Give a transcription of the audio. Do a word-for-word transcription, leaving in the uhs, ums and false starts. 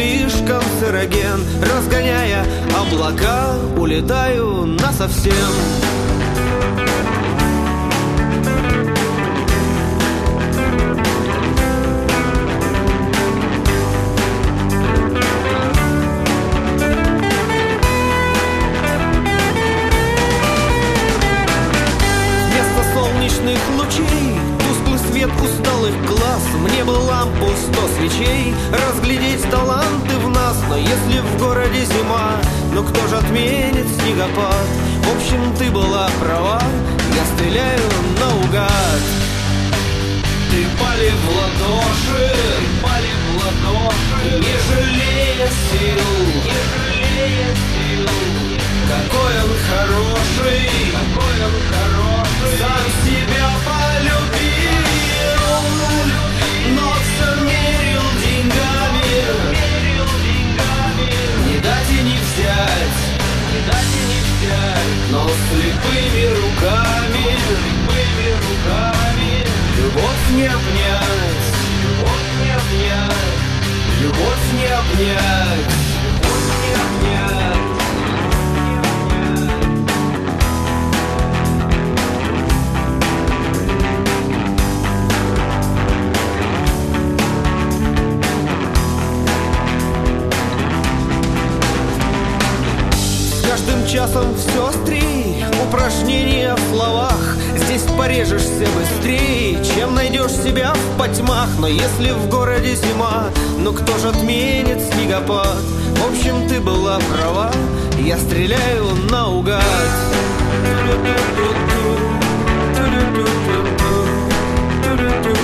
лишь канцероген. Разгоняя облака, улетаю насовсем. Лучей, тусклый свет усталых глаз. Мне бы лампу сто свечей, разглядеть таланты в нас. Но если в городе зима, ну кто же отменит снегопад? В общем, ты была права, я стреляю наугад. Ты пали в ладоши, пали в ладоши, не жалея сил, не жалея сил. Какой он хороший, какой он хороший, сам себя полюбил, но все мерил деньгами, мерил деньгами. Не дать и не взять, не дать и не взять, но слепыми руками, слепыми руками. Любовь не обнять, любовь не обнять, любовь не обнять, любовь не обнять. Каждым часом все острей, упражнения в словах. Здесь порежешься быстрее, чем найдешь себя в потьмах. Но если в городе зима, ну кто же отменит снегопад? В общем, ты была права, я стреляю наугад. Ту-ду-ду-ду-ду, ту-ду-ду-ду-ду, ту-ду-ду-ду-ду.